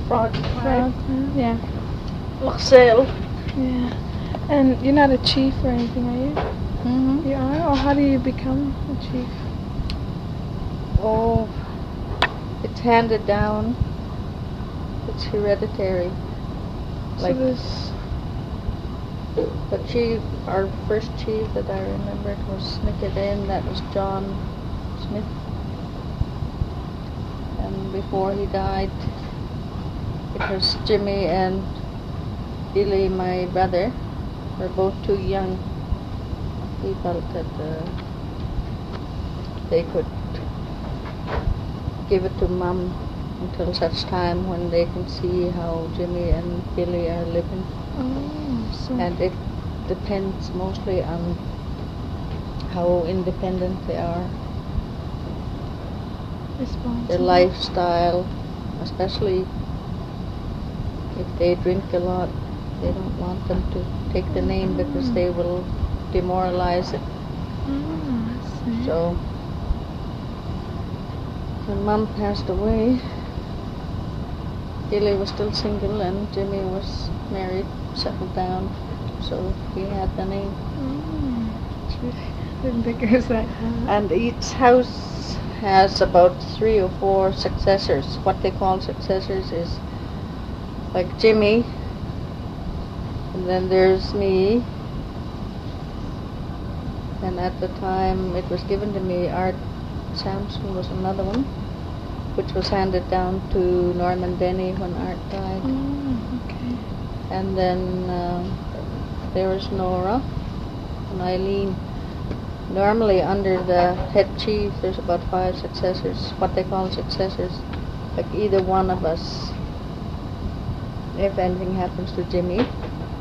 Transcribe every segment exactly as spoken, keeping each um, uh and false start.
Frog Frog, yeah. Marcel. Yeah. And you're not a chief or anything, are you? Mm-hmm. You are? Or how do you become a chief? Oh, it's handed down. It's hereditary. So Like there's... the chief, our first chief that I remembered was Nicodem. That was John Smith. And before he died, it was Jimmy and Billy, my brother. Were both too young. He felt that uh, they could give it to Mom until such time when they can see how Jimmy and Billy are living. Oh, so... And it depends mostly on how independent they are. responsible. Their lifestyle, especially if they drink a lot. They don't want them to take the name because they will demoralize it. Oh, I see. So when Mom passed away, Billy was still single and Jimmy was married, settled down, so he had the name. Oh, I didn't think it was that hard. And each house has about three or four successors. What they call successors is like Jimmy, and then there's me, and at the time it was given to me, Art Sampson was another one, which was handed down to Norman Denny when Art died. Oh, okay. And then uh, there was Nora and Eileen. Normally under the head chief there's about five successors, what they call successors. Like either one of us, if anything happens to Jimmy.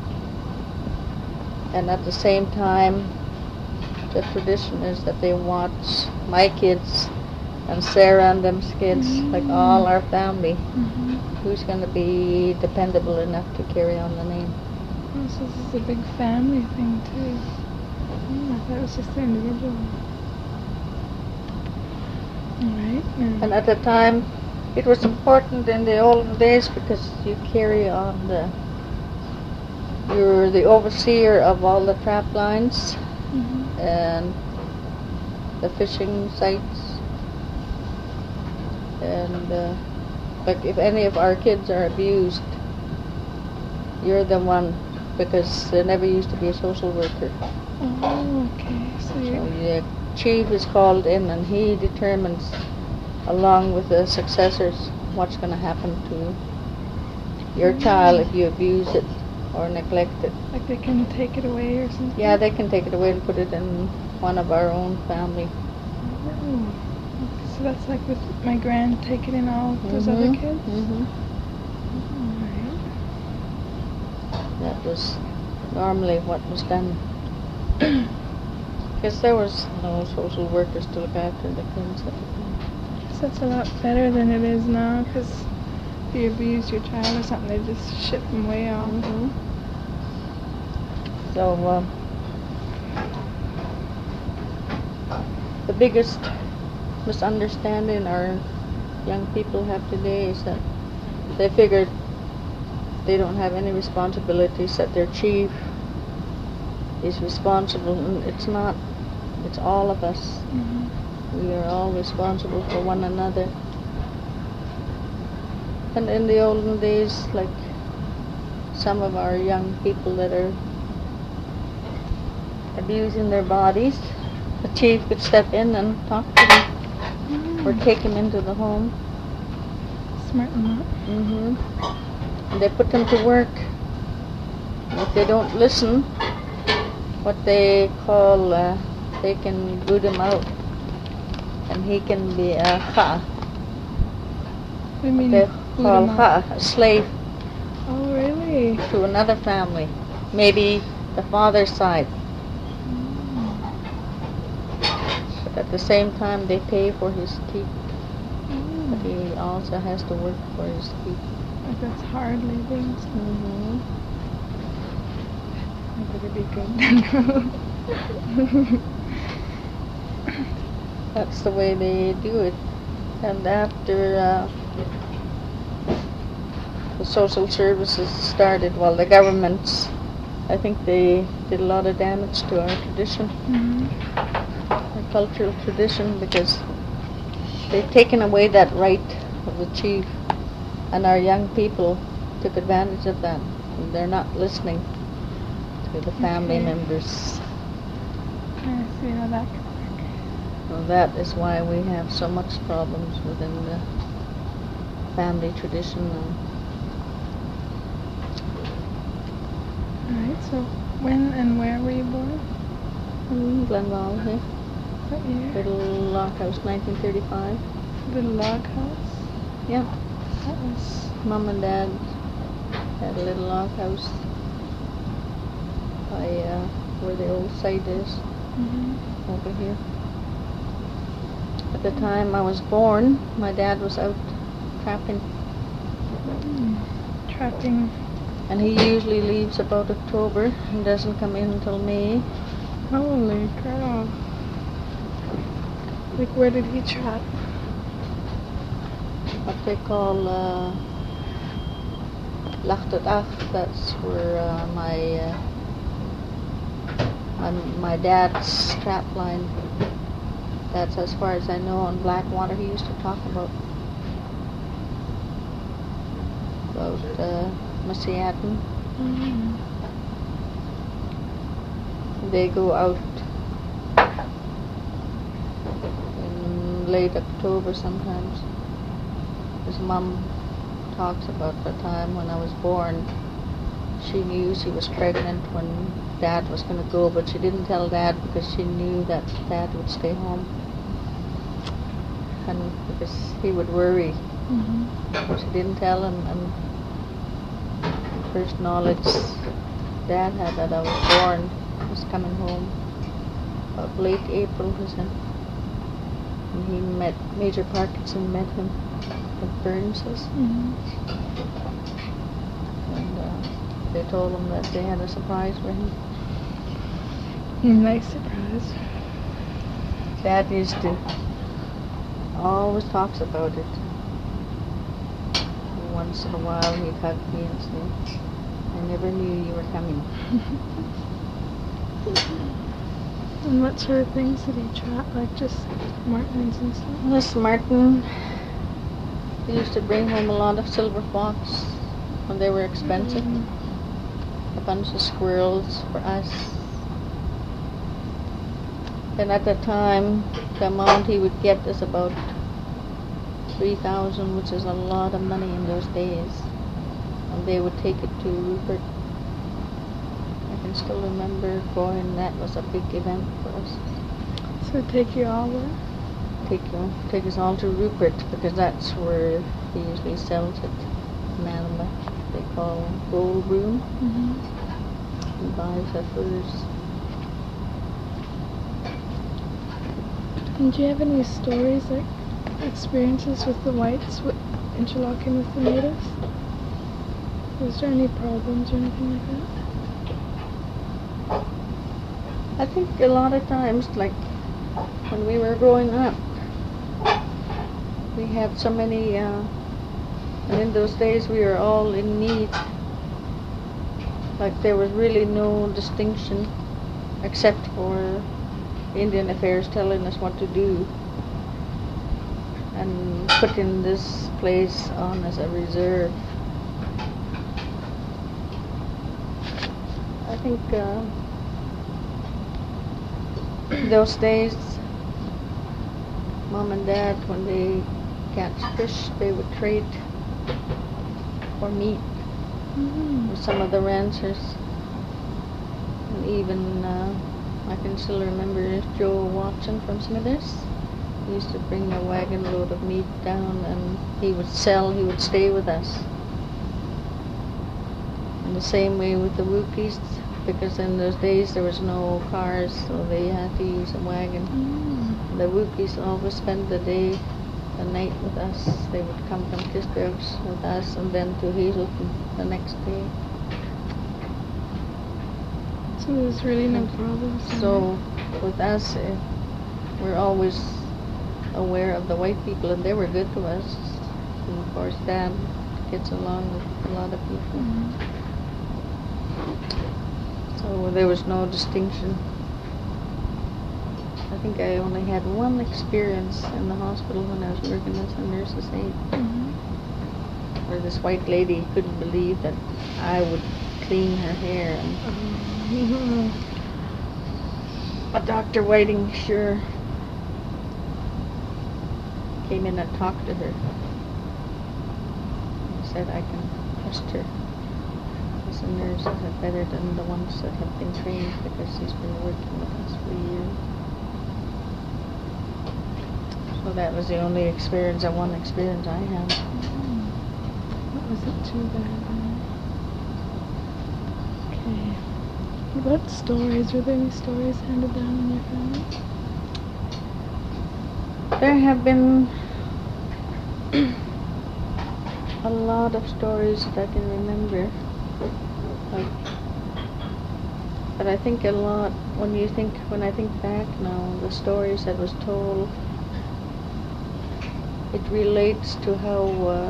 And at the same time, the tradition is that they watch my kids and Sarah and them's kids, mm-hmm. like all our family. Mm-hmm. Who's going to be dependable enough to carry on the name. Oh, so this is a big family thing too. Mm, I thought it was just the individual. Alright. Yeah. And at the time, it was important in the olden days because you carry on the, you're the overseer of all the trap lines, mm-hmm. and the fishing sites, and uh, like if any of our kids are abused, you're the one, because there never used to be a social worker. Oh, okay. So, So you're... the chief is called in and he determines, along with the successors, what's going to happen to your mm. child if you abuse it or neglect it. Like they can take it away or something? Yeah, they can take it away and put it in one of our own family. Oh. So that's like with my grand taking in all those mm-hmm. other kids? Mm-hmm. Alright. That was normally what was done. Because there was no social workers to look after the kids at the time. So that's a lot better than it is now, because if you abuse your child or something, they just ship them way off. Mm-hmm. So, uh, the biggest misunderstanding our young people have today is that they figured they don't have any responsibilities, that their chief is responsible, and it's not. It's all of us. Mm-hmm. We are all responsible for one another. And in the olden days, like some of our young people that are abusing their bodies, the chief could step in and talk to them, mm. or take them into the home. Smarten them up. Mm-hmm. And they put them to work. And if they don't listen, what they call, uh, they can boot him out, and he can be a kha. What do you mean? They boot call 'em kha, out? a slave, Oh, really? to another family, maybe the father's side. Mm. But at the same time, they pay for his keep. Mm. But he also has to work for his keep. Like that's hard living. Mm-hmm. I better be good. That's the way they do it. And after uh, social services started, well, the governments, I think they did a lot of damage to our tradition, Mhm. our cultural tradition, because they've taken away that right of the chief, and our young people took advantage of that. And they're not listening to the family Okay. members. I see how that could work. So that is why we have so much problems within the family tradition. And Alright, so when and where were you born? in Glenwall here, What year? Little Log House, nineteen thirty-five. Little log house? Yeah, That was... Mom and Dad had a little log house by uh, where the old site is, Mhm. over here. At the time I was born, my dad was out trapping, Mm. Trapping. and he usually leaves about October and doesn't come in until May. Holy cow. Like, where did he trap? What they call uh, Lachtetach. That's where uh, my, uh, my my dad's trap line. That's as far as I know on Blackwater. He used to talk about about uh, Masiatin. Mm. They go out in late October sometimes. His mom talks about the time when I was born. She knew she was pregnant when Dad was going to go, but she didn't tell Dad because she knew that Dad would stay home. And because he would worry. Mhm. She didn't tell him, and first knowledge Dad had that I was born was coming home about late April, he said. And he met, Major Parkinson met him at Burns's, Mhm. and uh, they told him that they had a surprise for him. Nice surprise. Dad used to, always talks about it. Once in a while he'd hug me and say, I never knew you were coming. And what sort of things did he trap? Like just martins and stuff? Miss Martin, he used to bring home a lot of silver fox when they were expensive. Mm. A bunch of squirrels for us. And at the time, the amount he would get is about three thousand, which is a lot of money in those days. And they would take it to Rupert. I can still remember going, that was a big event for us. So take you all where? Take, uh, take us all to Rupert, because that's where he usually sells it. Manama, they call gold room. Mm-hmm. He buys our furs. And do you have any stories, like experiences with the whites, with interlocking with the natives? Was there any problems or anything like that? I think a lot of times, like when we were growing up, we had so many, uh, and in those days we were all in need. Like there was really no distinction except for Indian Affairs telling us what to do and putting this place on as a reserve. I think uh, those days, Mom and Dad, when they catch fish, they would trade for meat Mm-hmm. with some of the ranchers. And even, uh, I can still remember Joe Watson from Smithers. He used to bring a wagon load of meat down and he would sell, he would stay with us. And the same way with the Wookiees, because in those days there was no cars, so they had to use a wagon. Mm. The Wookiees always spent the day, the night with us. They would come from Kisbergs with us and then to Hazelton the next day. So there's really no problems. then, So with us, uh, we're always aware of the white people, and they were good to us. And of course, Dad gets along with a lot of people. Mhm. So there was no distinction. I think I only had one experience in the hospital when I was working as a nurse's aide, Mhm. where this white lady couldn't believe that I would clean her hair, and Mhm. a Doctor Whiting sure came in and talked to her. He said, I can trust her as a nurse, I said, better than the ones that have been trained, because she's been working with us for years. So that was the only experience, and one experience I had. Mhm. That wasn't too bad then. Okay. What about stories? Were there any stories handed down in your family? There have been a lot of stories that I can remember. Like, but I think a lot, when you think, when I think back now, the stories that was told, it relates to how uh,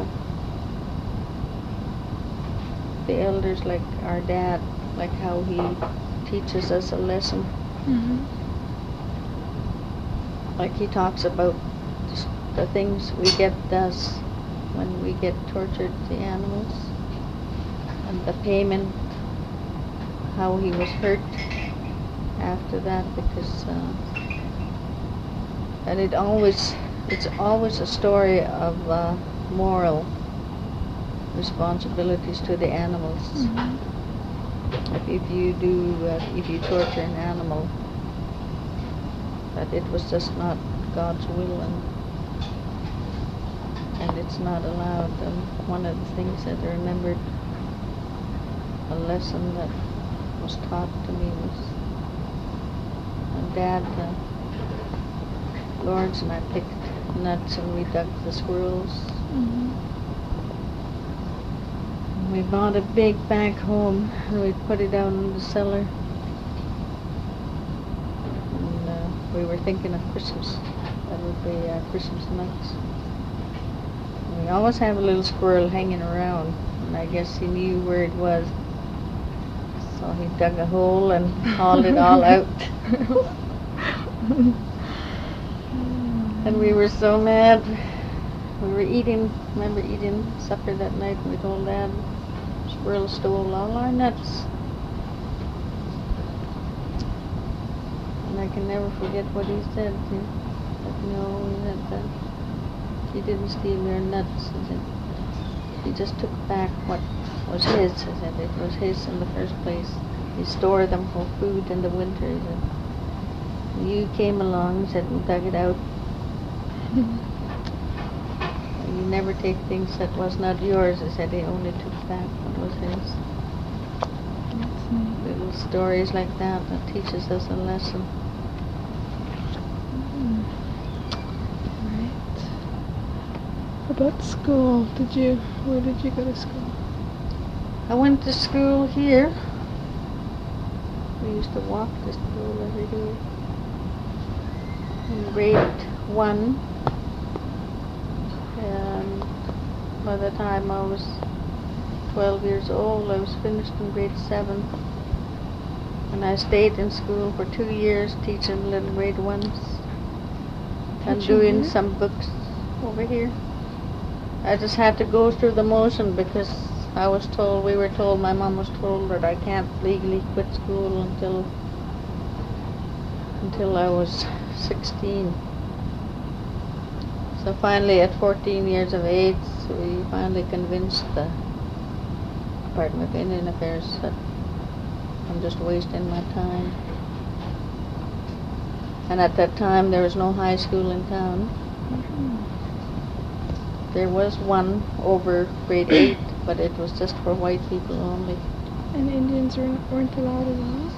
the elders, like our dad, like how he teaches us a lesson. Mhm. Like he talks about just the things we get does when we get tortured, the animals, and the payment, how he was hurt after that, because uh, and it always it's always a story of uh, moral responsibilities to the animals. Mhm. If, if you do uh, if you torture an animal, that it was just not God's will, and and it's not allowed. And one of the things that I remembered, a lesson that was taught to me, was when Dad, uh, Lawrence and I picked nuts and we dug the squirrels. Mhm. And we bought a big bag home and we put it down in the cellar. And uh, we were thinking of Christmas. That would be uh, Christmas nuts. And we always have a little squirrel hanging around, and I guess he knew where it was. So he dug a hole and hauled it all out. And we were so mad. We were eating, remember eating supper that night, and we told Dad, squirrel stole all our nuts. And I can never forget what he said. He said, no, he said that he didn't steal your nuts. He said, he just took back what was his. He said, it was his in the first place. He stored them for food in the winter. He said, you came along, he said, and dug it out. You never take things that was not yours. He said he only took back what was his. That's neat. Little stories like that that teaches us a lesson. Mm. Right. About school, did you, where did you go to school? I went to school here. We used to walk to school every day. In grade one. And by the time I was twelve years old, I was finished in grade seven. And I stayed in school for two years teaching little grade ones. And Teaching doing here? some books over here. I just had to go through the motion because I was told, we were told, my mom was told that I can't legally quit school until until I was sixteen. So finally, at fourteen years of age, we finally convinced the Department of Indian Affairs that I'm just wasting my time. And at that time, there was no high school in town. Mhm. There was one over grade eight, but it was just for white people only. And Indians weren't, weren't allowed at all?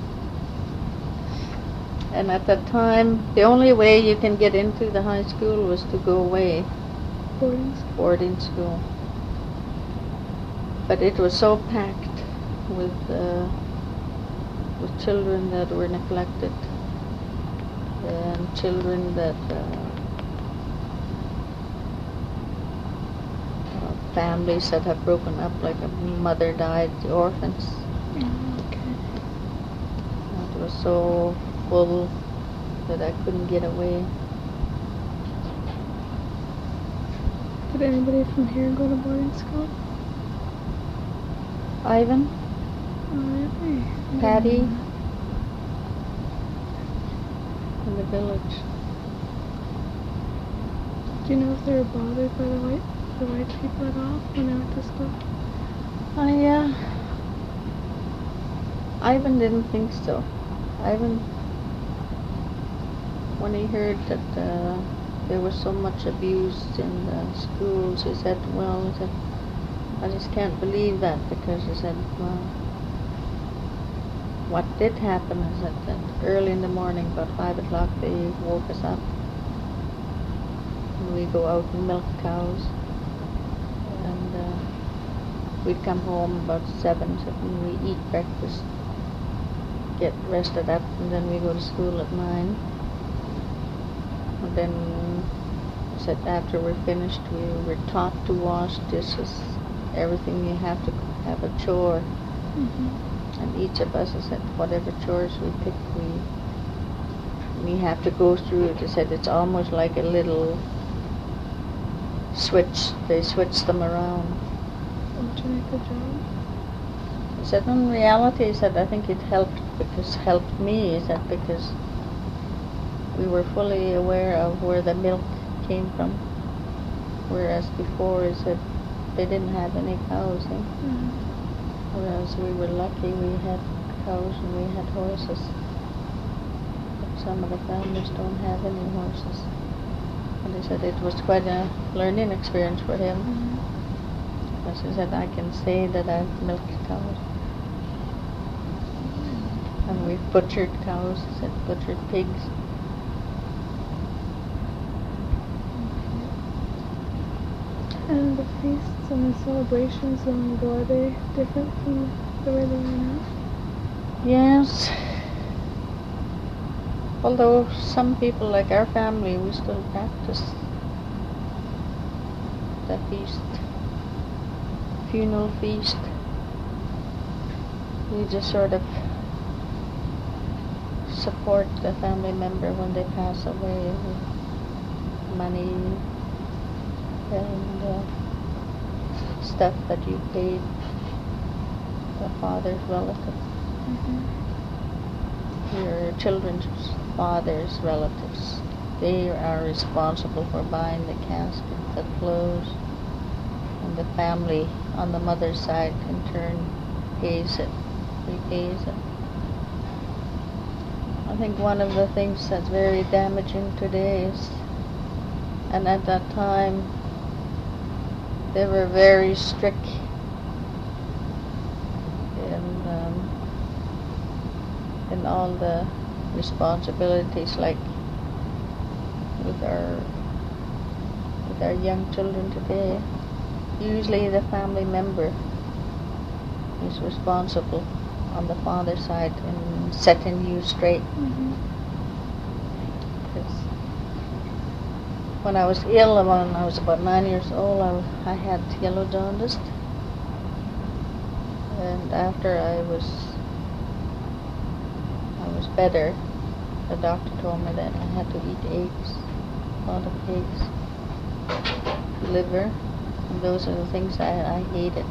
And at that time, the only way you can get into the high school was to go away, Boarding school? boarding school. But it was so packed with uh, with children that were neglected, and children that uh, uh, families that have broken up, like a mother died, the orphans. Oh, okay. It was so full that I couldn't get away. Did anybody from here go to boarding school? Ivan, Oh, really? Patty, Mm. in the village. Do you know if they were bothered by the white the white people at all when they went to school? I, uh, Ivan didn't think so. Ivan, when he heard that uh, there was so much abuse in the schools, he said, well, he said, I just can't believe that, because he said, well, what did happen is that, that early in the morning, about five o'clock, they woke us up. And we go out and milk cows. And uh, we'd come home about seven, seven, we eat breakfast, get rested up, and then we go to school at nine. And then, he said, after we're finished, we were taught to wash dishes, everything. You have to have a chore. Mm-hmm. And each of us, he said, whatever chores we pick, we we have to go through it. He said, it's almost like a little switch. They switch them around. Alternate the job? He said, in reality, he said, I think it helped, because helped me, he said, because we were fully aware of where the milk came from. Whereas before, he said, they didn't have any cows, eh? Mm-hmm. Whereas we were lucky, we had cows and we had horses. But some of the families don't have any horses. And he said it was quite a learning experience for him. Mm-hmm. Because he said, I can say that I've milked cows. And we've butchered cows, he said, butchered pigs. And the feasts and the celebrations long ago, are they different from the way they are now? Yes. Although some people, like our family, we still practice the feast, funeral feast. We just sort of support the family member when they pass away with money and uh, stuff that you paid the father's relative, Mm-hmm. your children's father's relatives. They are responsible for buying the casket, the clothes, and the family on the mother's side in turn pays it, repays it. I think one of the things that's very damaging today is, and at that time, they were very strict in um, in all the responsibilities, like with our with our young children today. Usually, the family member is responsible on the father's side in setting you straight. Mm-hmm. When I was ill, when I was about nine years old, I, I had yellow jaundice. And after I was I was better, the doctor told me that I had to eat eggs, a lot of eggs, liver, and those are the things I, I hated.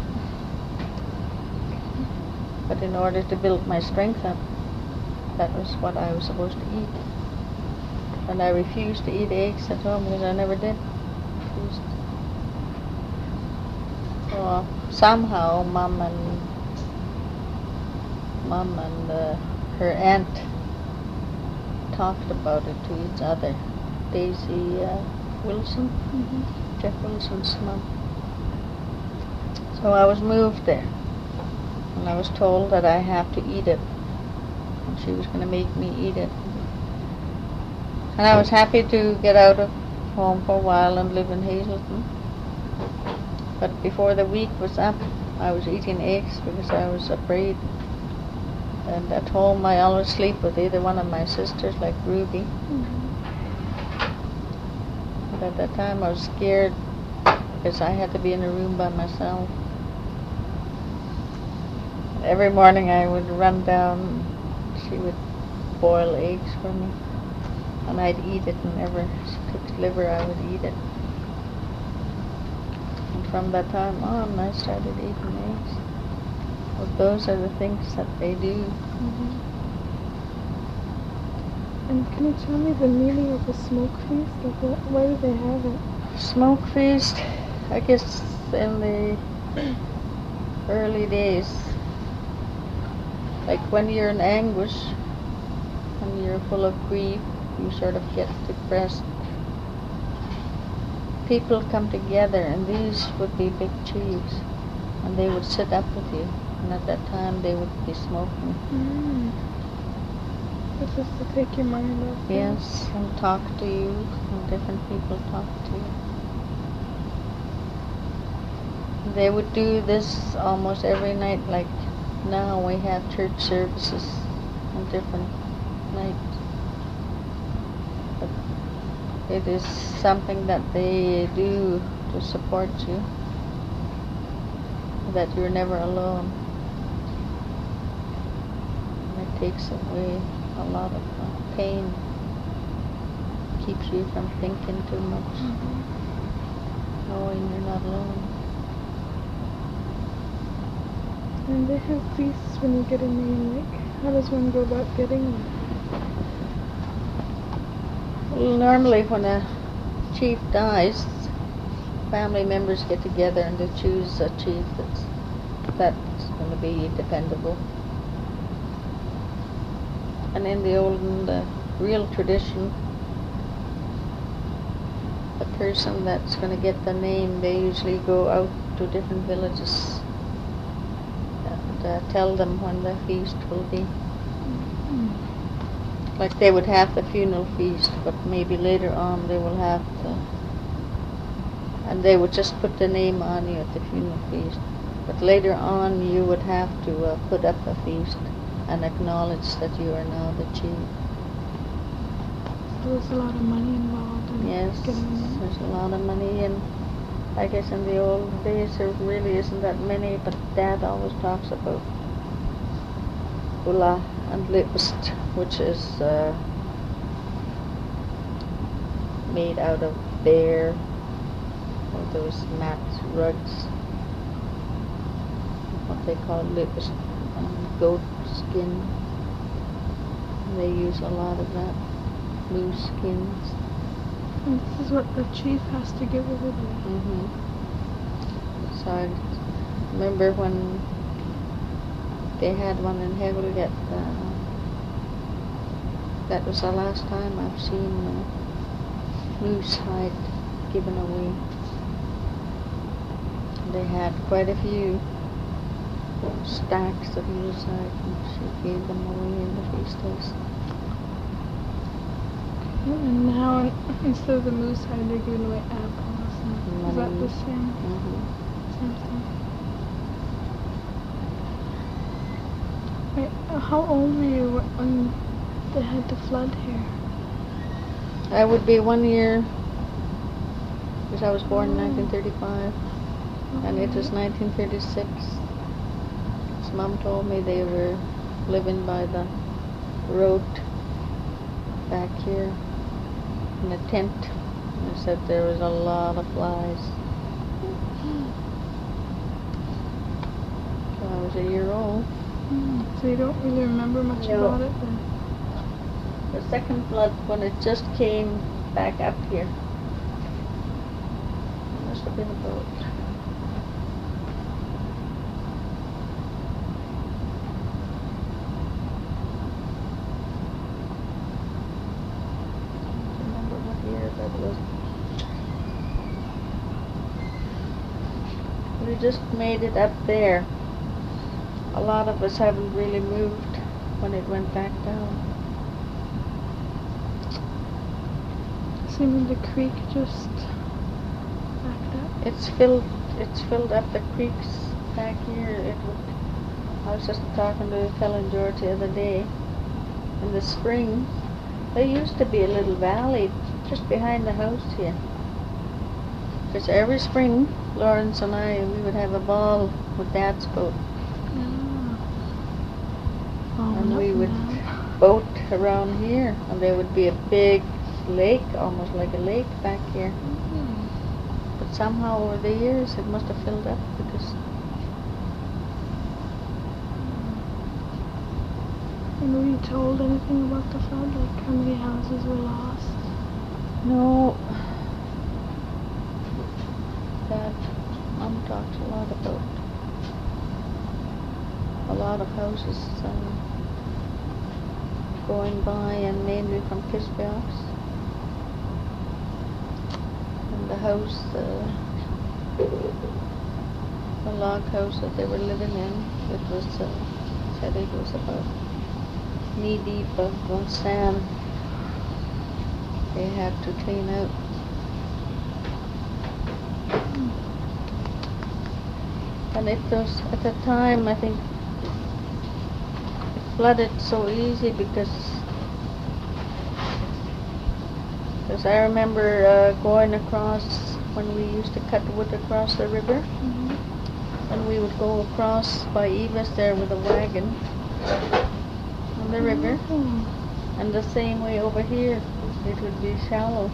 But in order to build my strength up, that was what I was supposed to eat. And I refused to eat eggs at home because I never did. Refused. So somehow, Mom and Mom and uh, her aunt talked about it to each other. Daisy uh, Wilson, Mm-hmm. Jeff Wilson's mom. So I was moved there, and I was told that I have to eat it, and she was going to make me eat it. And I was happy to get out of home for a while and live in Hazelton. But before the week was up, I was eating eggs because I was afraid. And at home, I always sleep with either one of my sisters, like Ruby. Mm-hmm. But at that time, I was scared because I had to be in a room by myself. Every morning I would run down, she would boil eggs for me, and I'd eat it, and whenever she cooked liver I would eat it. And from that time on I started eating eggs. Well, those are the things that they do. Mm-hmm. And can you tell me the meaning of the smoke feast? Like, what, why do they have it? Smoke feast, I guess in the early days, like when you're in anguish, when you're full of grief, you sort of get depressed. People come together, and these would be big chiefs, and they would sit up with you, and at that time they would be smoking. Mm. It's just to take your mind off. Yes, and talk to you, and different people talk to you. They would do this almost every night, like now we have church services on different nights. But it is something that they do to support you, that you're never alone. And it takes away a lot of uh, pain, keeps you from thinking too much, Mm-hmm. knowing you're not alone. And they have feasts when you get a name. Like, how does one go about getting one? Well, normally when a chief dies, family members get together and they choose a chief that's that's going to be dependable. And in the olden, the real tradition, the person that's going to get the name, they usually go out to different villages and uh, tell them when the feast will be. Mm-hmm. Like they would have the funeral feast, but maybe later on they will have the, and they would just put the name on you at the funeral feast. But later on you would have to uh, put up a feast and acknowledge that you are now the chief. So there's a lot of money involved in Yes, getting a name. there's a lot of money, and I guess in the old days there really isn't that many, but Dad always talks about Ula and Lipst, which is uh, made out of bear, or those mats, rugs, what they call Lipst, and goat skin. They use a lot of that, moose skins. And this is what the chief has to give everybody. Mm-hmm. So I remember when they had one in Hegelget, uh, that was the last time I've seen uh, moose hide given away. They had quite a few stacks of moose hide, and she gave them away in the feast days. And now, instead of the moose hide, they're giving away apples. And is that the same? Mm-hmm. Same thing. Wait, uh, how old were you when they had the flood here? I would be one year, because I was born in Oh. nineteen thirty-five, and it was nineteen thirty-six. His mom told me they were living by the road back here in a tent. And they said there was a lot of flies. So I was a year old. Mm, so you don't really remember much No. about it then? The second flood, when it just came back up here, it must have been about we just made it up there. A lot of us haven't really moved when it went back down. So you mean the creek just backed up? It's filled. It's filled up the creeks back here. It would. I was just talking to a fellow in George the other day. In the spring, there used to be a little valley just behind the house here. Because every spring, Lawrence and I, we would have a ball with Dad's boat. Yeah. Oh, And we not would now. boat around here. And there would be a big lake, almost like a lake back here. Mm. But somehow over the years it must have filled up because And were you told anything about the flood? Like how many houses were lost? no, Dad, Mom talks a lot about a lot of houses um, going by, and mainly from Kisbeox. And the house, uh, the log house that they were living in, it was, uh, said it was about knee deep of uh, sand. They had to clean out. And it was, at the time, I think, it flooded so easy because because I remember uh, going across when we used to cut wood across the river. Mm-hmm. And we would go across by Eva's there with a wagon on the river. Mm-hmm. And the same way over here, it would be shallow.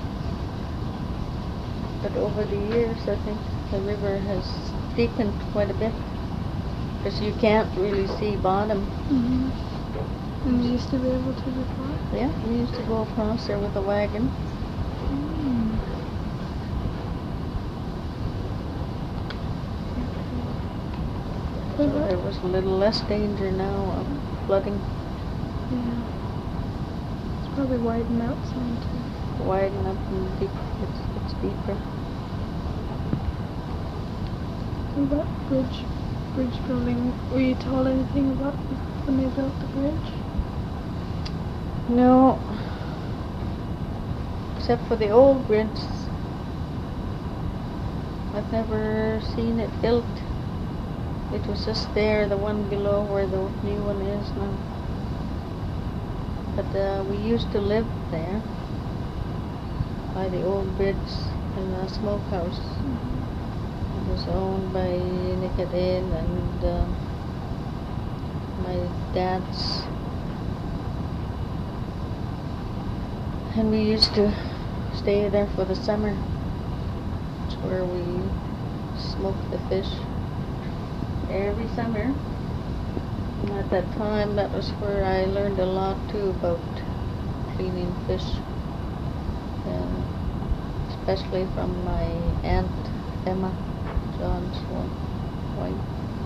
But over the years, I think the river has deepened quite a bit. Because you can't really see bottom. Mm-hmm. And you used to be able to before? Yeah, we used to go across there with a wagon. Mm. So there was a little less danger now of flooding. Yeah. It's probably widen out some too. Widen up and deep, it's, it's deeper. What about bridge, bridge building? Were you told anything about when they built the bridge? No, except for the old bridge. I've never seen it built. It was just there, the one below where the new one is now. But uh, we used to live there, by the old bridge in the smokehouse. Mm-hmm. It was owned by Nicodine and uh, my dad's. And we used to stay there for the summer. It's where we smoked the fish every summer. And at that time, that was where I learned a lot too about cleaning fish. Uh, especially from my aunt Emma, John's wife.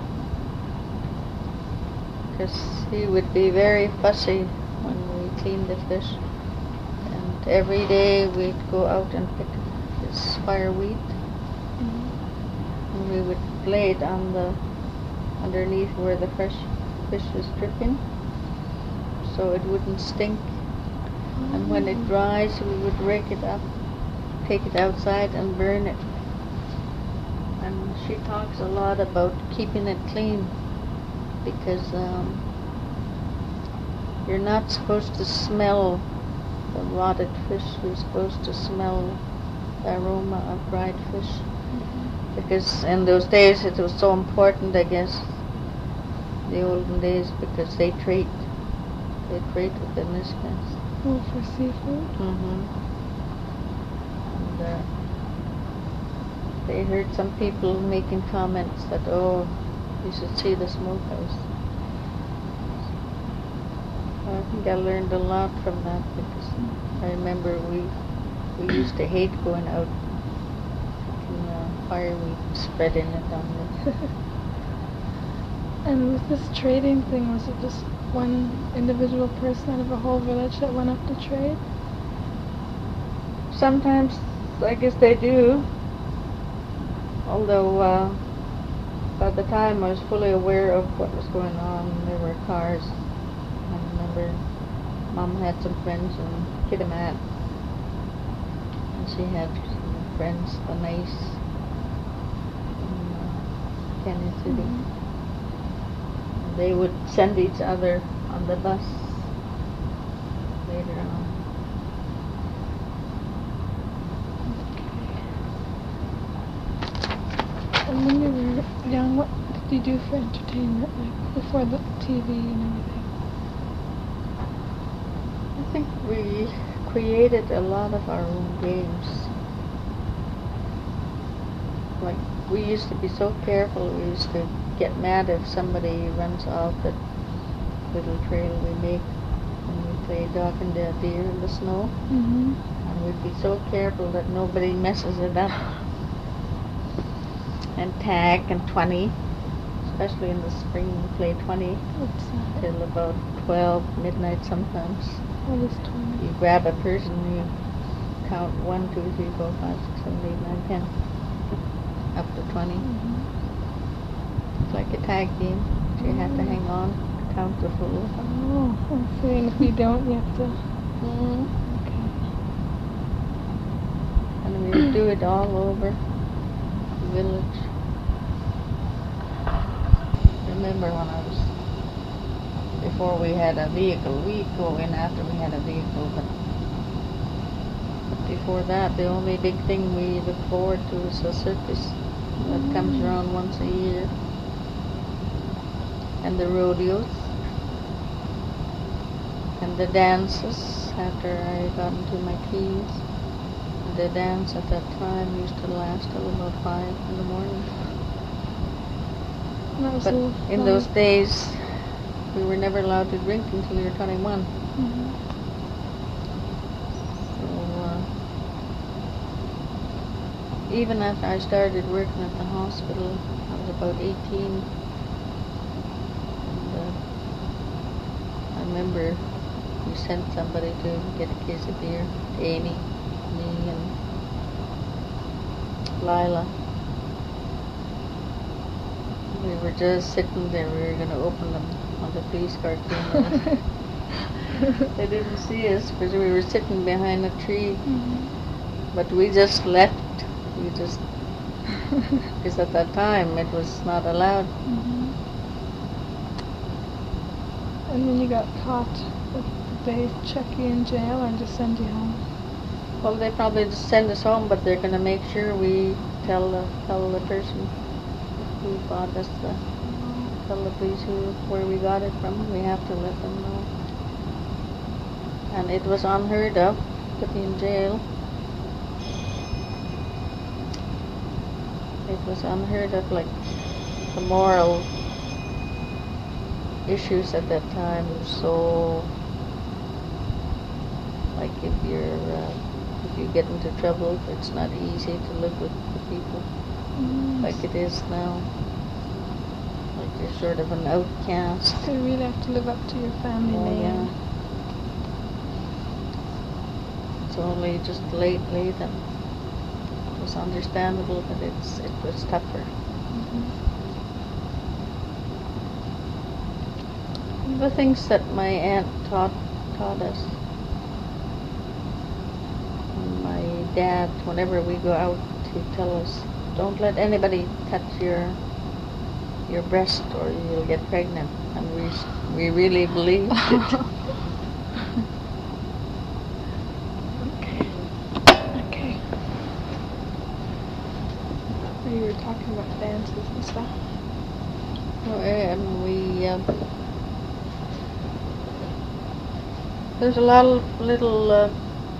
Because he would be very fussy when we cleaned the fish. And every day we'd go out and pick his fireweed. Mm-hmm. And we would lay it on the underneath where the fresh fish is dripping, so it wouldn't stink. Mm-hmm. And when it dries, we would rake it up, take it outside and burn it. And she talks a lot about keeping it clean, because um, you're not supposed to smell the rotted fish. You're supposed to smell the aroma of dried fish. Mm-hmm. Because in those days it was so important, I guess, the olden days, because they trade, they trade with the Niskas. Oh, for seafood? Mm-hmm. And uh, they heard some people making comments that, oh, you should see the smokehouse. I think I learned a lot from that, because I remember we we used to hate going out in the fireweed, spreading it on the. And with this trading thing, was it just one individual person out of a whole village that went up to trade? Sometimes, I guess they do. Although, uh, by the time I was fully aware of what was going on, there were cars. I remember Mom had some friends in Kitimat, and she had some friends, the Nice, in uh, Canyon City. Mm-hmm. They would send each other on the bus later on. And when you were young, what did you do for entertainment, like before the T V and everything? I think we created a lot of our own games. Like, we used to be so careful, we used to get mad if somebody runs off that little trail we make when we play dog and the deer in the snow. Mm-hmm. And we'd be so careful that nobody messes it up. And tag and twenty, especially in the spring, we play twenty What's that? till about twelve midnight sometimes. What is twenty? You grab a person, you count one, two, three, four, five, six, seven, eight, nine, ten, up to twenty. Mm-hmm. It's like a tag game. So you have to hang on, count the full. Oh, I see. And if you don't, you have to... Mm. Okay. And we would do it all over the village. Remember when I was, before we had a vehicle, we'd go in after we had a vehicle, but, but before that, the only big thing we look forward to is the circus that comes around once a year. And the rodeos. And the dances after I got into my teens. The dance at that time used to last till about five in the morning. That was But a in lot. those days, we were never allowed to drink until you were twenty-one. Mm-hmm. So, uh, even after I started working at the hospital, I was about eighteen. And uh, I remember we sent somebody to get a case of beer, Amy, me, and Lila. We were just sitting there, we were going to open them when the police car came in. They didn't see us because we were sitting behind a tree. Mm-hmm. But we just left. We just, because at that time it was not allowed. Mm-hmm. And when you got caught, did they check you in jail or just send you home? Well, they probably just send us home, but they're going to make sure we tell the, tell the person who bought us the, tell the police who, where we got it from. We have to let them know. And it was unheard of to be in jail. It was unheard of, like the moral issues at that time were so, like if you're, uh, if you get into trouble, it's not easy to live with the people. Mm-hmm. Like it is now. Like you're sort of an outcast. So you really have to live up to your family Oh, name. yeah. It's only just lately that it was understandable, but it's it was tougher. Mm-hmm. The things that my aunt taught taught us. And my dad, whenever we go out, he'd tell us, don't let anybody touch your your breast or you'll get pregnant. And we we really believed it. Okay. Okay. You were talking about dances and stuff. Oh, and we uh, there's a lot of little uh,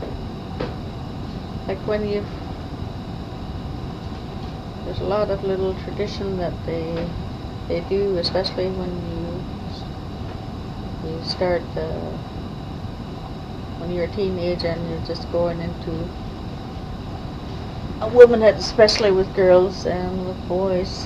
like when you there's a lot of little tradition that they they do, especially when you you start uh, when you're a teenager and you're just going into a womanhood, especially with girls and with boys.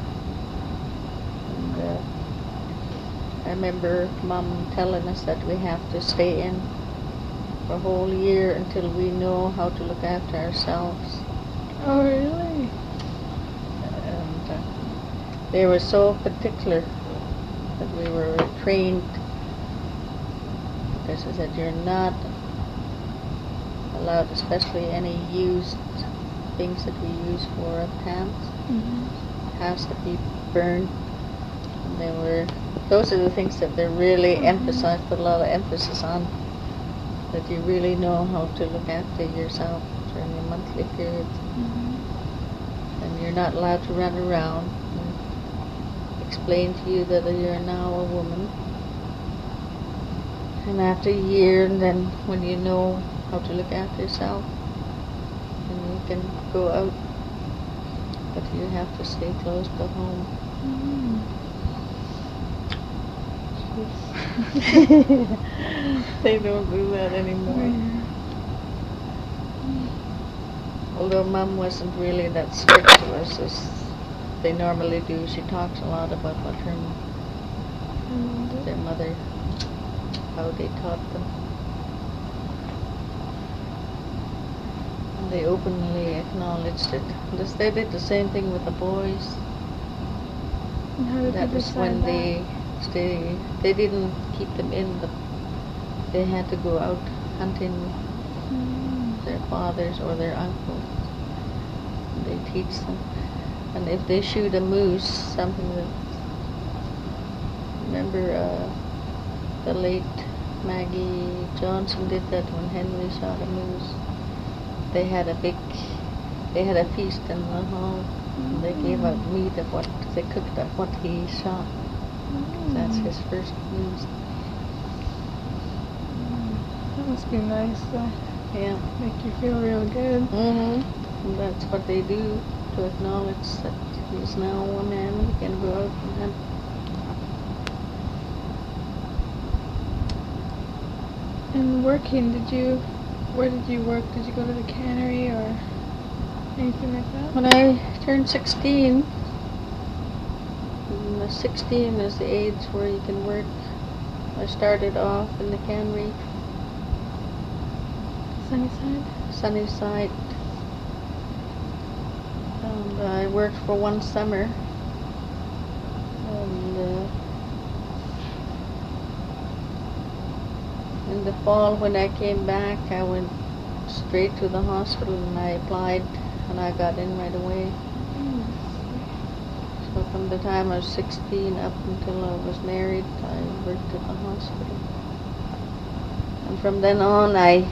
And uh, I remember Mom telling us that we have to stay in for a whole year until we know how to look after ourselves. Oh, really? And uh, they were so particular that we were trained, because they said you're not allowed, especially any used things that we use for our pants. Mm-hmm. Has to be burned. And they were, those are the things that they really Mm-hmm. emphasize, put a lot of emphasis on, that you really know how to look after yourself during your monthly periods. Mm-hmm. And And you're not allowed to run around and explain to you that you're now a woman. And after a year, and then when you know how to look after yourself, then you can go out. But you have to stay close to home. Mm. They don't do that anymore. Yeah. Although Mum wasn't really that strict to us as they normally do. She talks a lot about what her, And their mother, how they taught them. And they openly acknowledged it. Just they did the same thing with the boys. and how did That you was decide when that? they stay. They didn't keep them in, but they had to go out hunting Mm. their fathers or their uncles. They teach them. And if they shoot a moose, something that, remember uh, the late Maggie Johnson did that when Henry shot a moose. They had a big, they had a feast in the hall. And they gave out meat of what, they cooked up what he shot. Mm. That's his first moose. That must be nice. Uh, Yeah. make you feel real good. Mm-hmm. And that's what they do to acknowledge that he's now a man who can go out and hunt. And working, did you, where did you work? Did you go to the cannery or anything like that? When I turned sixteen, and the sixteen is the age where you can work. I started off in the cannery, Sunnyside? Sunnyside, and I worked for one summer. And uh, in the fall, when I came back, I went straight to the hospital and I applied, and I got in right away. Mm. So from the time I was sixteen up until I was married, I worked at the hospital. And from then on, I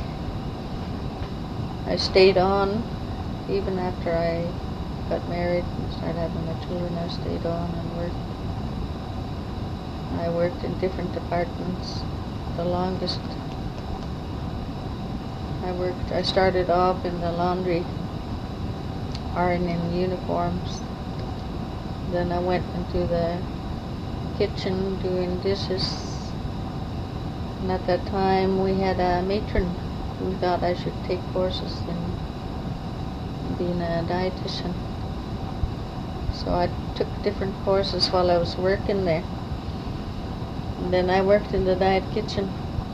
I stayed on, even after I got married and started having my children. I stayed on and worked. I worked in different departments. The longest I worked, I started off in the laundry, ironing uniforms. Then I went into the kitchen doing dishes. And at that time we had a matron who thought I should take courses in being a dietitian. So I took different courses while I was working there. And then I worked in the diet kitchen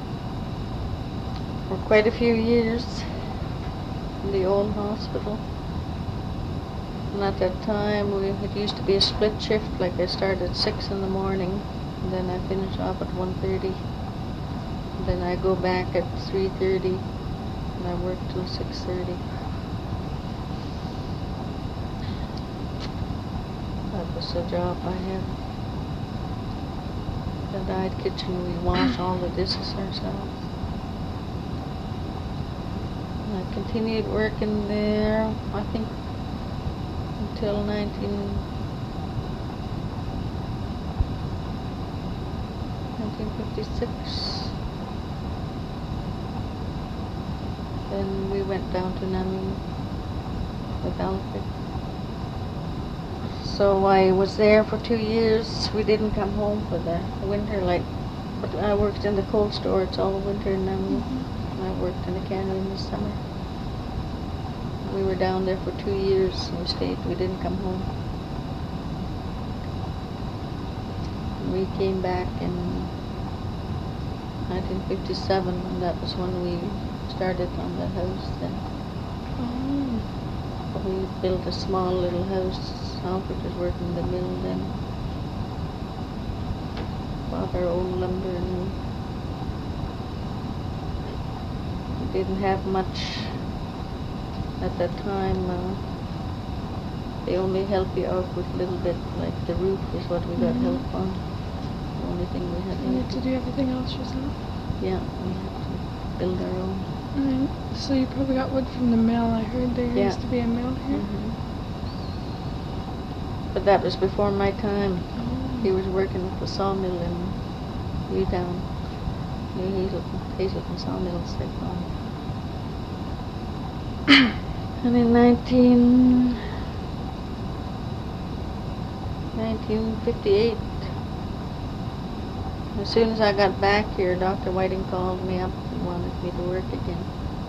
for quite a few years in the old hospital. And at that time, we, it used to be a split shift, like I started at six in the morning, and then I finish off at one thirty. Then I go back at three thirty, and I work till six thirty. That was the job I had. The diet kitchen, we wash all the dishes ourselves. And I continued working there, I think, until nineteen, nineteen fifty-six. Then we went down to Namu with Alfred. So I was there for two years. We didn't come home for the winter, like, but I worked in the cold store. It's all winter in Namu. Mm-hmm. And I worked in the cannery in the summer. We were down there for two years and we stayed. We didn't come home. We came back in nineteen fifty-seven, and that was when we started on the house then. Oh. We built a small little house. Alfred was working in the mill then. Bought our own lumber, and we didn't have much at that time. Uh, they only help you out with a little bit, like the roof is what we got Mhm. help on. The only thing we had And you help had to on. do everything else yourself? Yeah, we had to build our own. And so you probably got wood from the mill. I heard there Yeah. used to be a mill here. Mhm. But that was before my time. Oh. He was working at the sawmill in Newtown, New Hazelton, Hazelton Sawmills, they call it. And in nineteen, nineteen fifty-eight, as soon as I got back here, Doctor Whiting called me up and wanted me to work again,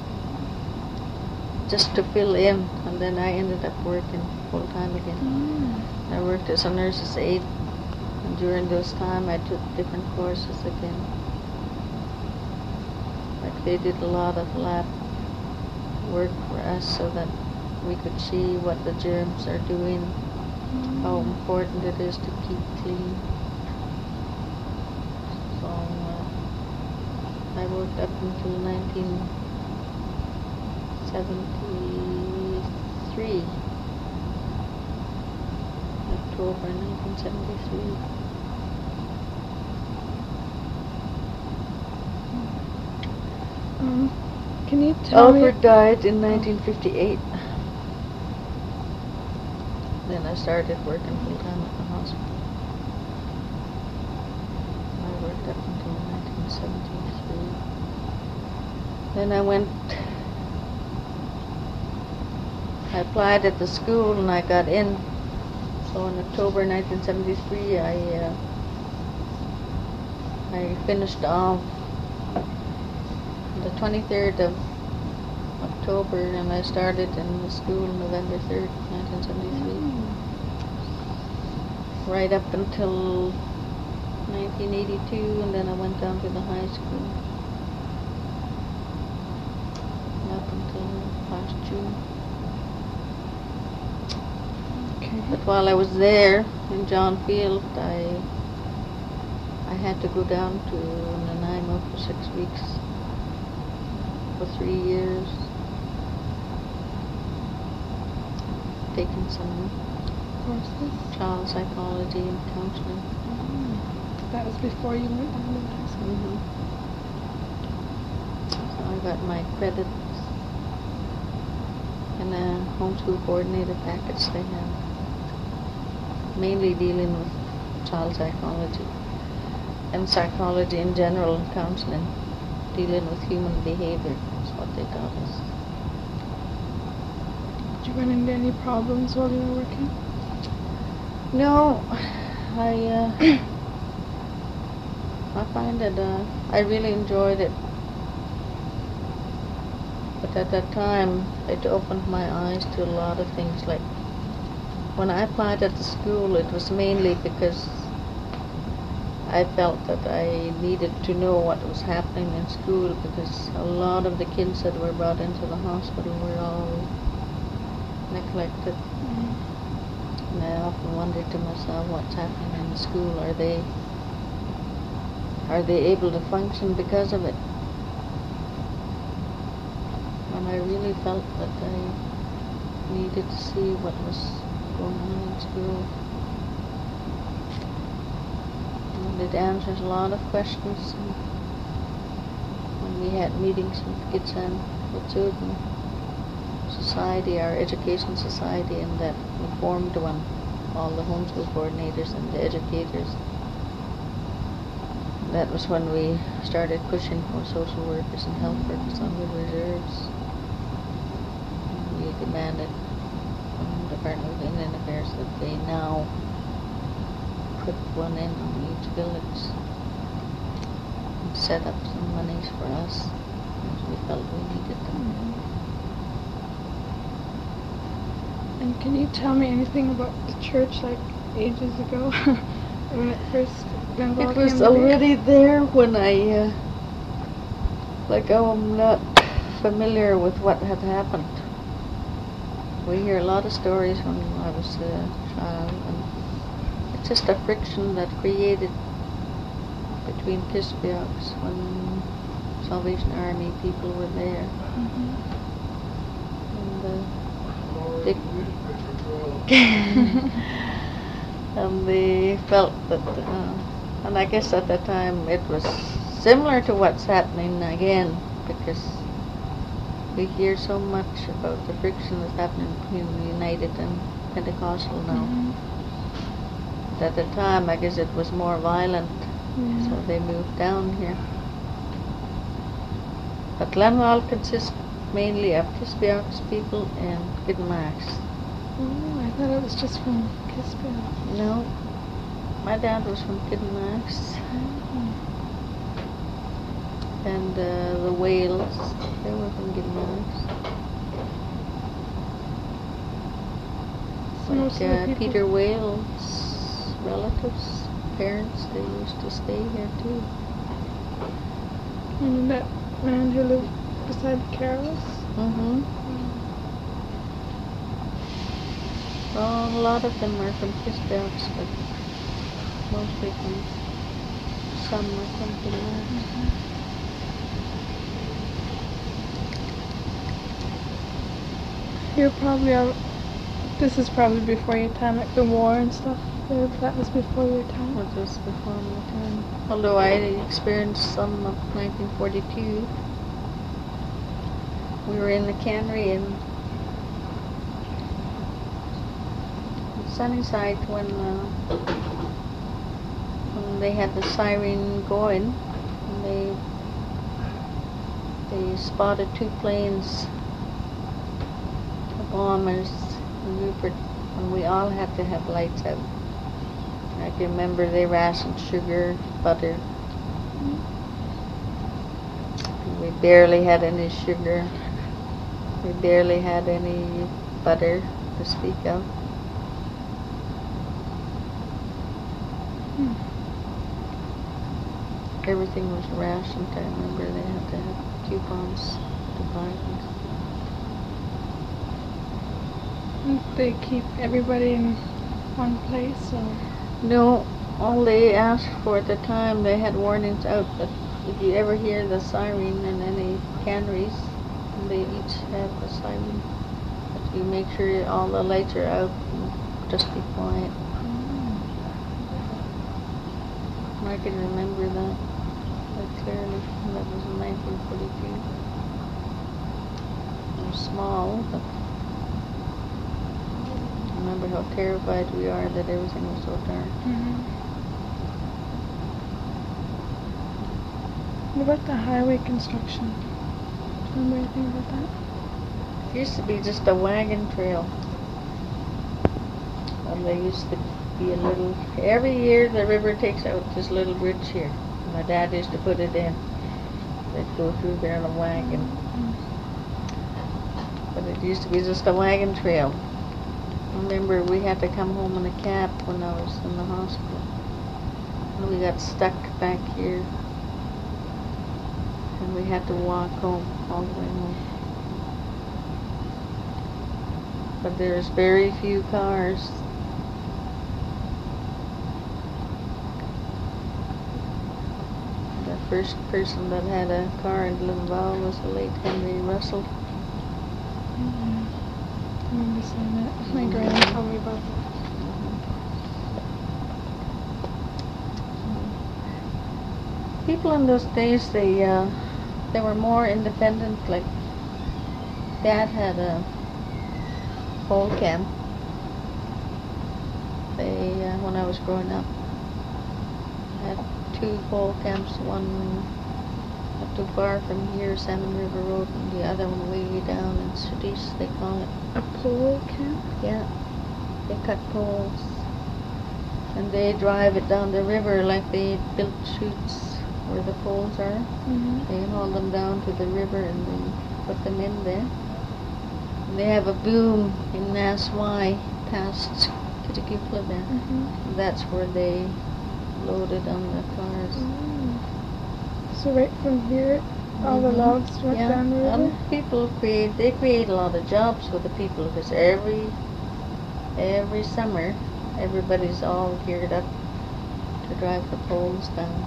just to fill in, and then I ended up working full time again. Mm. I worked as a nurse's aide, and during this time I took different courses again. Like they did a lot of lab work for us so that we could see what the germs are doing, Mm. how important it is to keep clean. So uh, I worked up until nineteen seventy-three, October nineteen seventy-three. Um, can you tell me? Alfred died in nineteen fifty-eight. Then I started working full time at the hospital. I worked up until nineteen seventy-three. Then I went, I applied at the school and I got in. So in October nineteen seventy-three, I uh, I finished off the twenty-third of October, and I started in the school November third, nineteen seventy-three. Right up until nineteen eighty-two, and then I went down to the high school. Up until last June. Okay. But while I was there in John Field, I I had to go down to Nanaimo for six weeks, for three years, taking some Courses. child psychology and counseling. Mm. That was before you went down to high school. Mm-hmm. So I got my credits and a homeschool coordinator package they have, mainly dealing with child psychology and psychology in general and counseling, dealing with human behavior is what they taught us. Did you run into any problems while you were working? No, I uh, I find that uh, I really enjoyed it. But at that time, it opened my eyes to a lot of things. Like when I applied at the school, it was mainly because I felt that I needed to know what was happening in school, because a lot of the kids that were brought into the hospital were all neglected. Mm. And I often wondered to myself, what's happening in the school? Are they are they able to function because of it? And I really felt that I needed to see what was going on in school. And it answers a lot of questions. And when we had meetings with Gitsan, with children society, our education society, and that we formed one, all the homeschool coordinators and the educators. That was when we started pushing for social workers and health workers on the reserves. We demanded from the Department of Indian Affairs that they now put one in on each village and set up some monies for us, because we felt we needed them. Mm. And can you tell me anything about the church, like ages ago, when it first Bengal It was came to be? already there when I, uh, like, I'm not familiar with what had happened. We hear a lot of stories when I was a child, and it's just a friction that created between Kispioks when Salvation Army people were there. Mm-hmm. And uh, they and they felt that, uh, and I guess at that time it was similar to what's happening again, because we hear so much about the friction that's happening between the United and Pentecostal now. Mm-hmm. But at the time, I guess it was more violent, Yeah. so they moved down here. But Glenwell consists mainly of Kispiox people and Kidmax. Oh, I thought it was just from Kispio. No, my dad was from Kidmax, Oh. and uh, the Wales, they were from Kidmax. So most Like of the uh, people- Peter Wales' relatives, parents, they used to stay here too. And that man who lived beside Carol's? Mm-hmm. Well, a lot of them are from Kispiox, but mostly from some are from Kidmax. You're probably out. This is probably before your time, like the war and stuff. Or that was before your time. What was before my time? Although I experienced some of nineteen forty-two. We were in the cannery in Sunnyside when uh, when they had the siren going, and they they spotted two planes, the bombers, in Rupert, and we all had to have lights out. I can remember they rationed sugar, butter. We barely had any sugar. We barely had any butter to speak of. Hmm. Everything was rationed. I remember they had to have coupons to buy things. Didn't they keep everybody in one place, or? No, all they asked for at the time, they had warnings out, but if you ever hear the siren in any canneries, they each have a siren. But you make sure all the lights are out and just be quiet. I can remember that quite clearly. That was in nineteen forty-two. I was small, but I remember how terrified we are that everything was so dark. Mm-hmm. What about the highway construction? Do you remember anything about that? It used to be just a wagon trail. And there used to be a little, every year the river takes out this little bridge here. My dad used to put it in. They'd go through there in a wagon. But it used to be just a wagon trail. I remember we had to come home in a cab when I was in the hospital. And we got stuck back here. And we had to walk home, all the way home. But there's very few cars. The first person that had a car in Glenville was the late Henry Russell. Mm-hmm. I remember seeing that. My granny told me about that. People in those days, they uh, they were more independent. Like Dad had a pole camp. They uh, when I was growing up, had two pole camps. One not too far from here, Salmon River Road, and the other one way down in Sudis, they call it. A pole camp? Yeah, they cut poles, and they drive it down the river like they built chutes where the poles are. Mm-hmm. They haul them down to the river and then put them in there. And they have a boom in Nasswai past Kitakupla there. Mm-hmm. That's where they loaded on the cars. Mm. So right from here, all the Mhm. logs went Yeah, down the river? and people create, they create a lot of jobs for the people because every, every summer, everybody's all geared up to drive the poles down.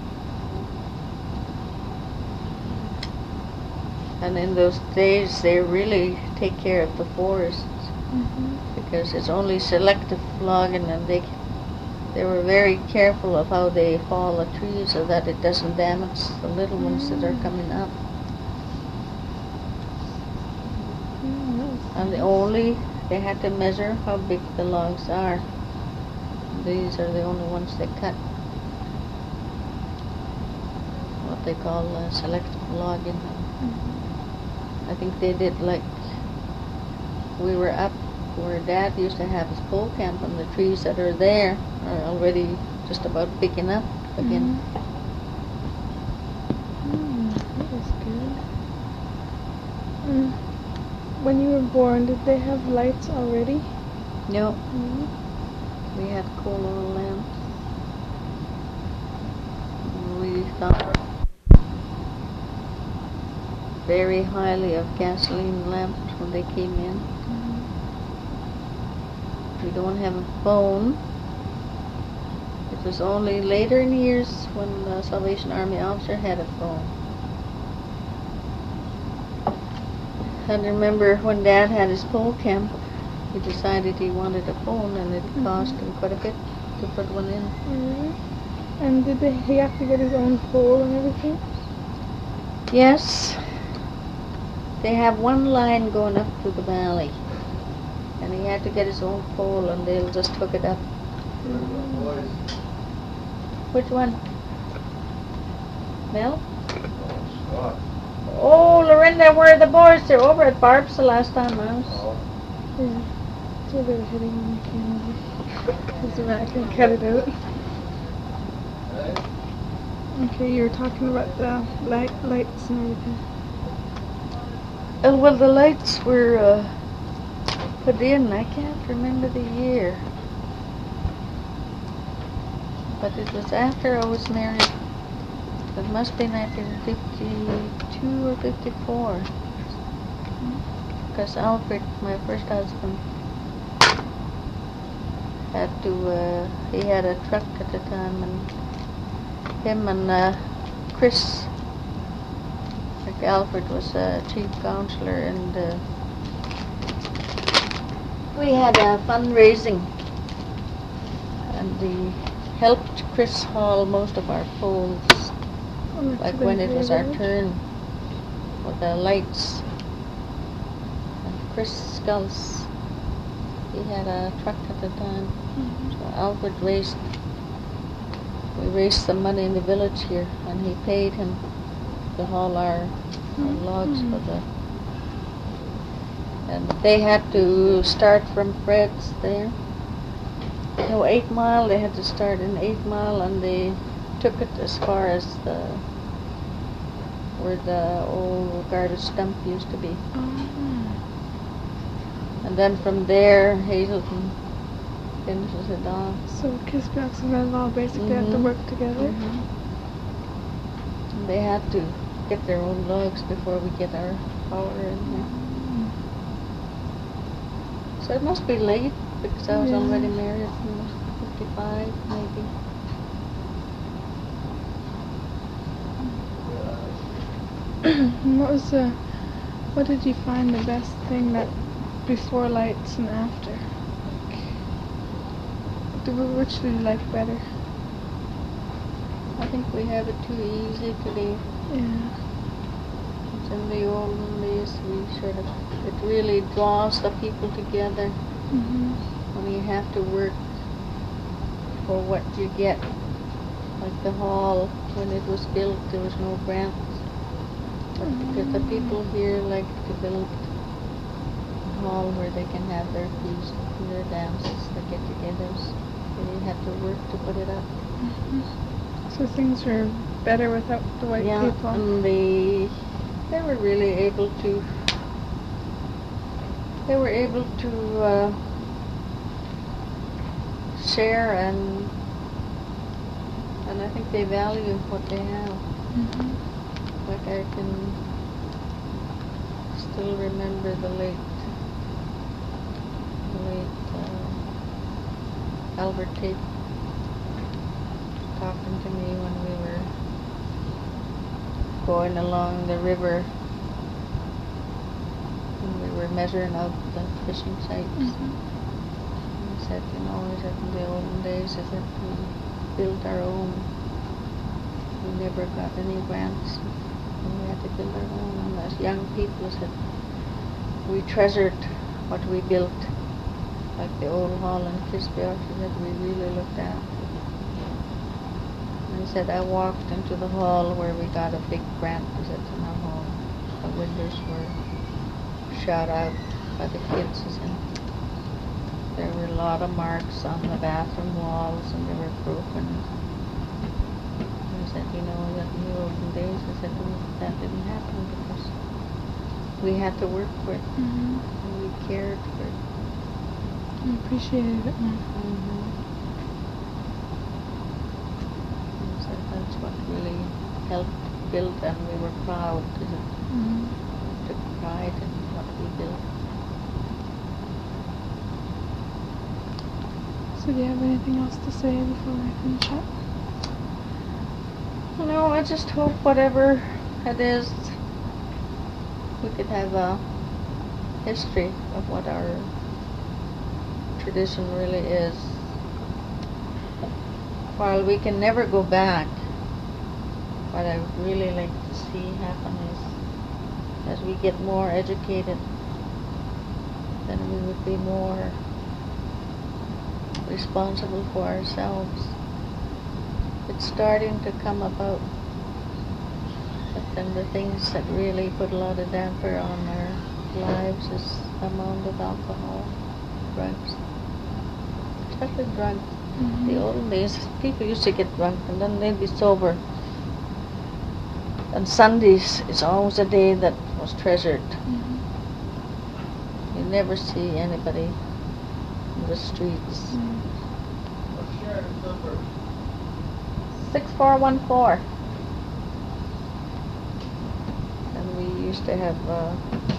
And in those days, they really take care of the forests Mm-hmm. because it's only selective logging, and they they were very careful of how they haul the trees so that it doesn't damage the little ones that are coming up. Mm, that was And the only they had to measure how big the logs are. these are the only ones they cut. What they call uh, selective logging. Mm-hmm. I think they did like, we were up where Dad used to have his pole camp, and the trees that are there are already just about picking up again. Mm-hmm. Mm, that was good. Mm. When you were born, did they have lights already? No, Mm-hmm. we had coal oil lamps. We thought very highly of gasoline lamps when they came in. Mm-hmm. We don't have a phone. It was only later in years when the Salvation Army officer had a phone. I remember when Dad had his pole camp, he decided he wanted a phone, and it Mm-hmm. cost him quite a bit to put one in. Alright. And did they, he have to get his own pole and everything? Yes, they have one line going up to the valley, and he had to get his own pole, and they'll just hook it up. Mm-hmm. Which one? Mel? Oh, Lorinda, where are the boys? They're over at Barb's the last time I was. Yeah. That's where they were hitting when they came over. Because the rat can cut it out. Okay, you were talking about the light, lights and everything. Oh, well, the lights were uh, put in. I can't remember the year. But it was after I was married. It must be nineteen fifty-two or fifty-four. Because Alfred, my first husband, had to, uh, he had a truck at the time, and him and uh, Chris, like Alfred was a chief counselor, and uh, we had a fundraising, and we helped Chris haul most of our poles, Oh, like to when the it was our village? turn with the lights. And Chris Sculls, he had a truck at the time. Mm-hmm. So Alfred raised, we raised some money in the village here, and he paid him to haul our, our logs for the, and they had to start from Fred's there. No, Eight Mile, they had to start in Eight Mile, and they took it as far as the, where the old Garda stump used to be. Oh. And then from there, Hazelton finishes it off. So Kispex and Redlaw basically had to Mhm. work together? Mhm. And they had to get their own logs before we get our power in here. Mm. So it must be late, because I was Yeah. already married in fifty-five, maybe. And what was the, what did you find the best thing that before lights and after? Do- Which do you like better? I think we have it too easy today. Yeah. It's in the olden days, we sort of, it really draws the people together Mm-hmm. when you have to work for what you get. Like the hall, when it was built, there was no grants. But because the people here like to build a hall where they can have their feasts, their dances, their get-togethers. And you have to work to put it up. Mm-hmm. So things were better without the white Yeah, people. and they they were really able to they were able to uh, share, and and I think they value what they have. Mm-hmm. Like I can still remember the late the late uh, Albert Tate talking to me when we were going along the river, when we were measuring out the fishing sites. Mm-hmm. And he said, you know, he said in the olden days, he said we built our own. We never got any grants. And we had to build our own. And as young people, he said, we treasured what we built. like the old hall in Kisbeh, she said, we really looked after. And he said, I walked into the hall where we got a big grant, he said, in our hall. The windows were shot out by the kids, he said. There were a lot of marks on the bathroom walls and they were broken. He said, you know, that in the olden days, he said, that didn't happen because we had to work for it. Mm-hmm. And we cared for it. I appreciated it more. Mm-hmm. He said that's what really helped build, and we were proud. He said, Mm-hmm. we took pride in what we built. So do you have anything else to say before I finish up? No, I just hope whatever it is, we could have a history of what our tradition really is. While we can never go back, what I would really like to see happen is, as we get more educated, then we would be more responsible for ourselves. It's starting to come about, but then the things that really put a lot of damper on our lives is the amount of alcohol, drugs, especially drugs. Mm-hmm. The olden days, people used to get drunk and then they'd be sober. And Sundays is always a day that was treasured. Mm-hmm. You never see anybody in the streets. Mm-hmm. What's Sharon's number? six four one four. And we used to have uh,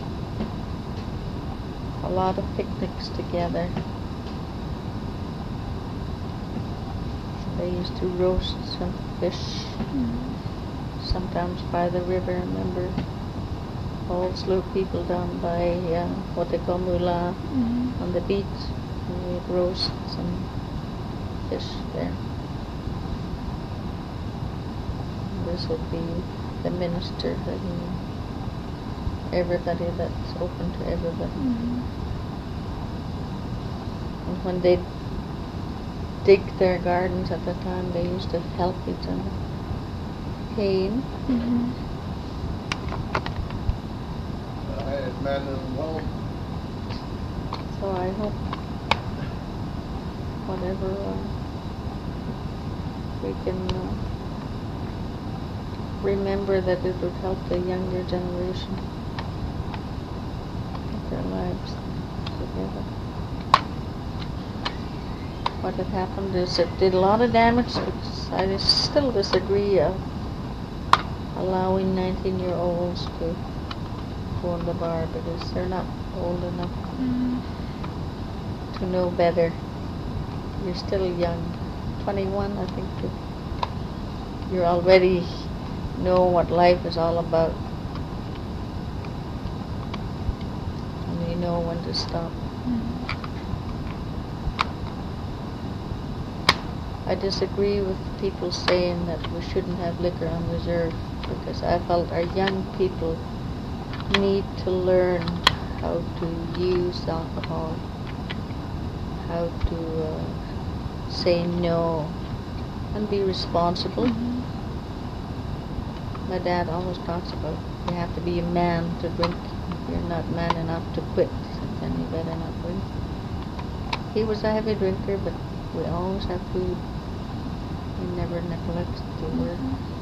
a lot of picnics together. They used to roast some fish, Mm-hmm. sometimes by the river. I remember all slow people down by uh, what they call Mula Mm-hmm. on the beach, and we'd roast some fish there. And this would be the minister, that he, everybody that's open to everybody. Mm-hmm. And when they dig their gardens at the time, they used to help each other. Haying. Mm-hmm. I had man in well. So I hope whatever uh, we can uh, remember that it would help the younger generation get their lives together. What had happened is it did a lot of damage, because I still disagree of allowing nineteen-year-olds to go in the bar, because they're not old enough Mm-hmm. to know better. You're still young. twenty-one, I think you you already know what life is all about. And you know when to stop. Mm-hmm. I disagree with people saying that we shouldn't have liquor on reserve, because I felt our young people need to learn how to use alcohol, how to uh, say no, and be responsible. Mm-hmm. My dad always talks about you have to be a man to drink. If you're not man enough to quit, then you better not drink. He was a heavy drinker, but we always have food. He never neglects to work.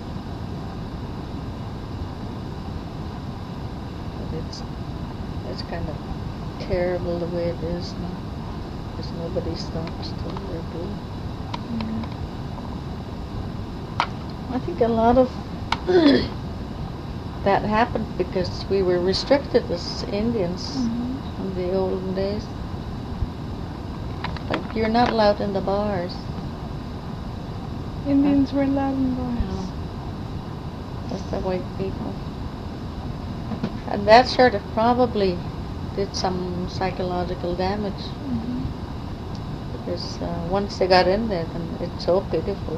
But it's it's kind of terrible the way it is now, because nobody stops till they're blue. Yeah. I think a lot of that happened because we were restricted as Indians Mm-hmm. in the olden days. Like, you're not allowed in the bars. Indians were allowed in bars. No. Just the white people. And that sort of probably did some psychological damage, Mm-hmm. because uh, once they got in there, then it's so pitiful.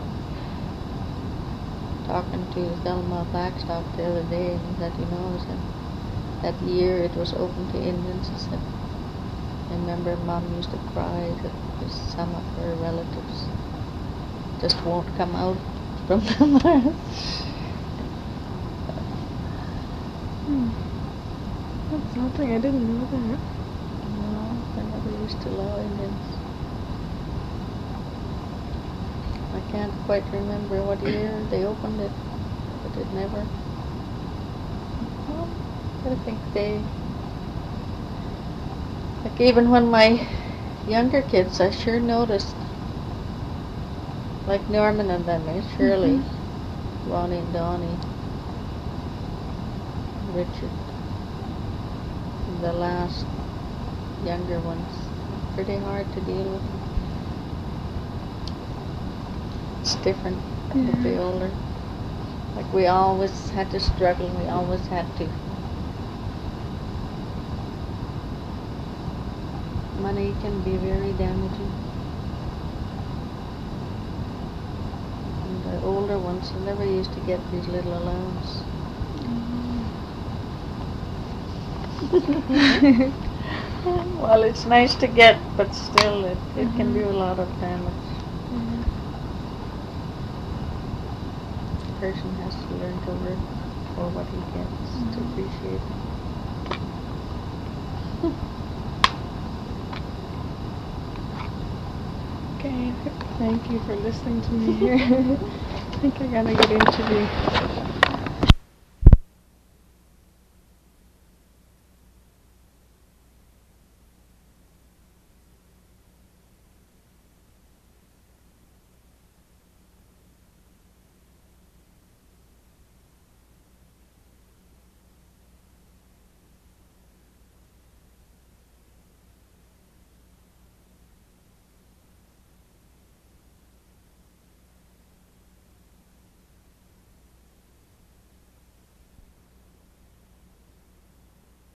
Talking to Thelma Blackstock the other day, and he said, you know, he said, that year it was open to Indians, he said, remember Mom used to cry that some of her relatives just won't come out from the mars. Hmm. That's something I didn't know that. No, they never used to allow Indians. I can't quite remember what year they opened it, but it never. Well, I think they, like even when my younger kids, I sure noticed, like Norman and them, eh, Shirley, Mhm. Ronnie and Donnie, Richard, the last younger ones, pretty hard to deal with. It's different with the Yeah. older. Like we always had to struggle, we always had to. Money can be very damaging. And the older ones never used to get these little allowance. Well, it's nice to get, but still it, it can Mhm. do a lot of damage. Yeah. The person has to learn to work for what he gets to Mhm. appreciate it. Okay, thank you for listening to me here. I think I gotta get into the